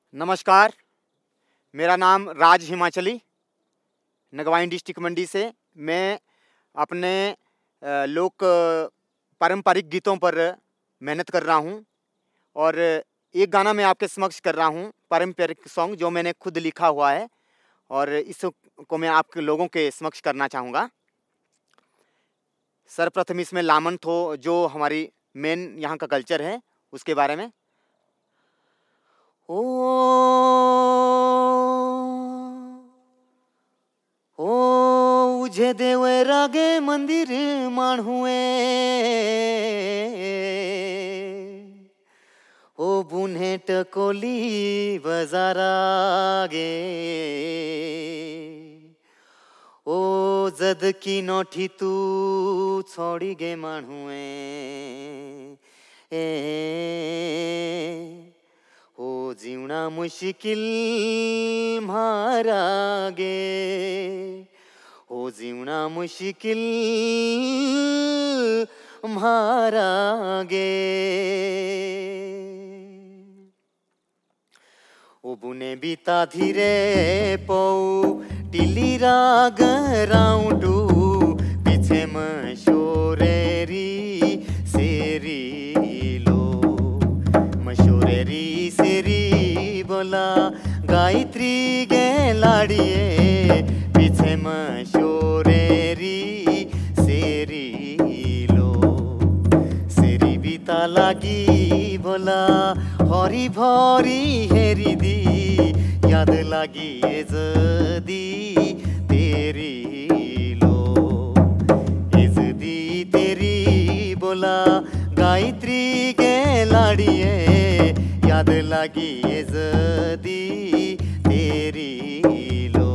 नमस्कार, मेरा नाम राज हिमाचली, नगवाइन डिस्ट्रिक्ट मंडी से। मैं अपने लोक पारंपरिक गीतों पर मेहनत कर रहा हूँ और एक गाना मैं आपके समक्ष कर रहा हूँ, पारंपरिक सॉन्ग जो मैंने खुद लिखा हुआ है और इसको मैं आपके लोगों के समक्ष करना चाहूँगा। सर्वप्रथम इसमें लामन थो जो हमारी मेन यहाँ का कल्चर है उसके बारे में। ओ उझे देवे रागे मंदिर माणहुए, ओ बुन्हे टकोली बजारागे, ओ जद की नोठी तू छोड़ी गे माणहुए, ओ जीवना मुश्किल मारागे, ओ जीवना मुश्किल मारागे। ओ बुने बीता धीरे पौ टिली राग राउंडू पीछे मशोरेरी सेरी लो, मशोरेरी सेरी बोला गायत्री गे लाड़िए, पीछे मशोरेरी सेरी लो, सेरी बीता लागी बोला हरी भरी हेरी दी, याद लागी एजदी तेरी लो, एजदी तेरी बोला गायत्री गे लाड़िए, याद लागी एजदी तेरी लो।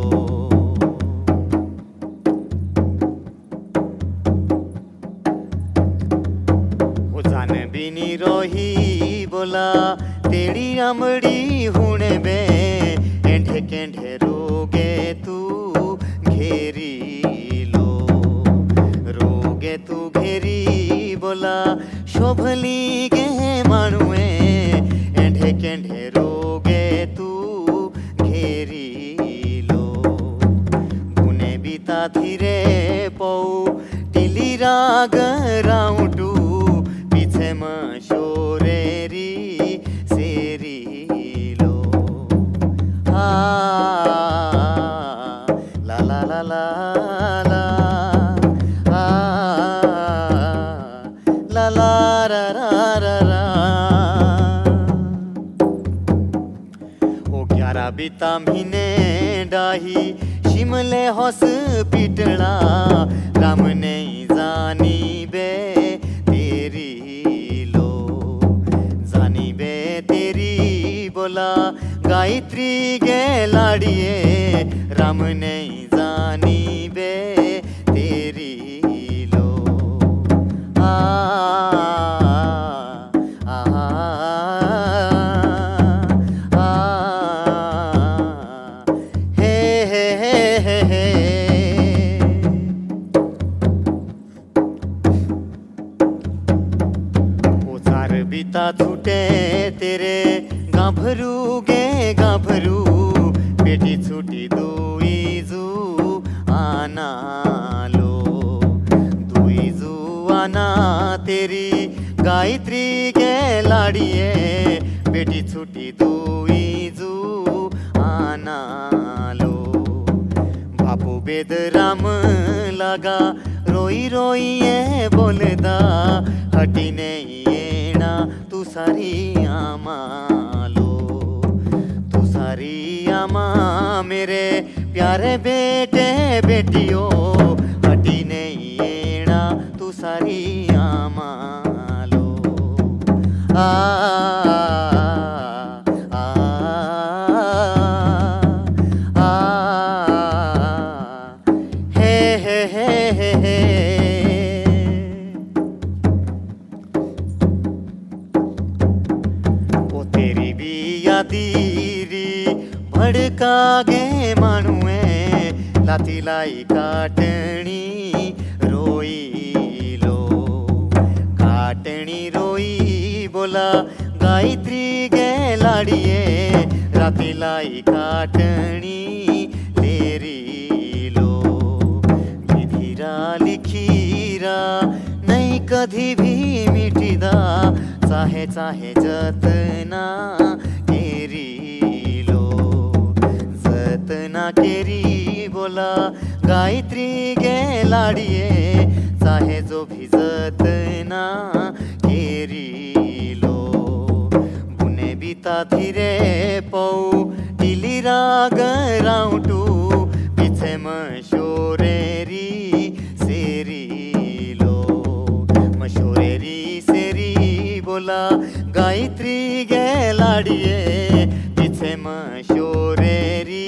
ओ जान बिनी रोही बोला तेरी अमड़ी हुणे बे, एंढे केंढे रोगे तू घेरी लो, रोगे तू घेरी बोला शोभली गे माणुए, एंढे केंढे रोगे तू घेरी लो, बुने बीता धीरे पौ टिली राग राउंडू पीछे मशोरेरी सेरी लो, ला ला ला ला ला, ला ला रा रा रा रा। ओ 11 बीता महीने डाही शिमले हॉस्पिटला, राम नहीं जानी बे तेरी लो, जानी बे तेरी बोला गायत्री गे लाड़िए, राम नहीं जानी बे तेरी लो, आ आ आ हे हे हे हे। ओ सार बीता छूटे तेरे गाभरू गे गाभरू, बेटी छूटी दुई जू आना लो, दुई जू आना तेरी गायत्री गे लाड़िए, बेटी छूटी दुई जू आना लो, बापू बेद राम लगा रोई रोई ये बोलदा, हटी नहीं येना तू सारी आमा लो, तू सारी आमा मेरे प्यारे बेटे बेटियों, हटी नहीं येना तू सारी आमा लो, आ आ आ हे हे हे हे। ओ तेरी भी यादीरी भड़का गे माणुए, लाती लाई काटनी रोई लो, काटनी रोई बोला गायत्री गे लाड़िए, रातीलाई काटणी लेरिलो विधिरा लिखिरा नहीं कधी भी मिटिदा चाहे चाहे जतना केरिलो जतना केरी बोला गायत्री गे लाड़िए चाहे जो भी जतना केरिलो बुने बीता धीरे पौ टिलिरा गराउटू पीछे मशोरेरी सेरिलो मशोरेरी सेरी बोला गायत्री गे लाड़िए पीछे मशोरेरी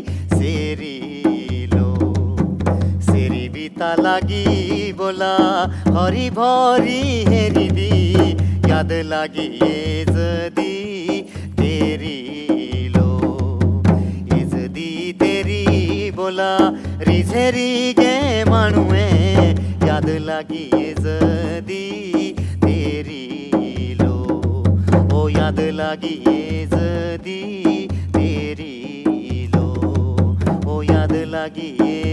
सेरिलो सेरी बीता लागी बोला हरी भरी हेरी दी याद लागी ये जदी तेरी लो ये जदी तेरी बोला रिझेरी गे मानुए याद लागी ये जदी तेरी लो ओ याद लागी ये जदी तेरी लो ओ याद लागी ये